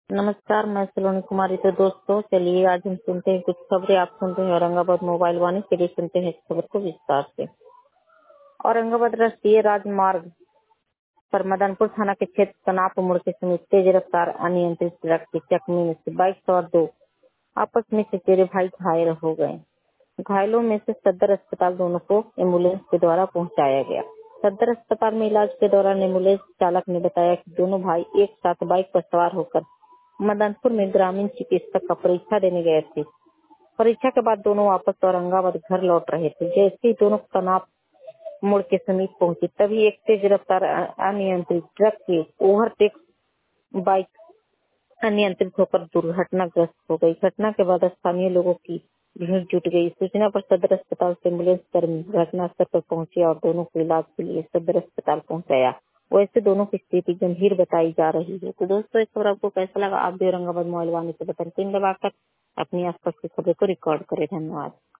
नमस्कार, मैं सलोनी कुमारी। तो दोस्तों, चलिए आज हम सुनते हैं कुछ खबरें। आप सुनते हैं औरंगाबाद मोबाइल वाणी। चलिए सुनते हैं इस खबर को विस्तार से। औरंगाबाद राष्ट्रीय राजमार्ग पर मदनपुर थाना के क्षेत्र तनाप मोड़ के समीप तेज रफ्तार अनियंत्रित ट्रक की चकमी में से बाइक सवार दो आपस में चचेरे भाई घायल हो गए। घायलों में से सदर अस्पताल दोनों को एम्बुलेंस के द्वारा पहुंचाया गया। सदर अस्पताल में इलाज के दौरान एम्बुलेंस चालक ने बताया कि दोनों भाई एक साथ बाइक पर सवार होकर मदनपुर में ग्रामीण चिकित्सक का परीक्षा देने गए थे। परीक्षा के बाद दोनों वापस औरंगाबाद घर लौट रहे थे। जैसे ही दोनों तनाव मोड़ के समीप पहुंचे, तभी एक तेज रफ्तार अनियंत्रित ट्रक के ओवरटेक बाइक अनियंत्रित होकर दुर्घटनाग्रस्त हो गई। घटना के बाद स्थानीय लोगों की भीड़ जुट गई। सूचना पर सदर अस्पताल से एम्बुलेंस कर्मी घटनास्थल पर पहुंचे और दोनों को इलाज के लिए सदर अस्पताल पहुंचाया। वैसे दोनों की स्थिति गंभीर बताई जा रही है। तो दोस्तों, इस खबर आपको कैसा लगा? आप भी औरंगाबाद मोबाइल वाणी से बटन 3 दबाकर अपनी आसपास की खबरों को रिकॉर्ड करें। धन्यवाद।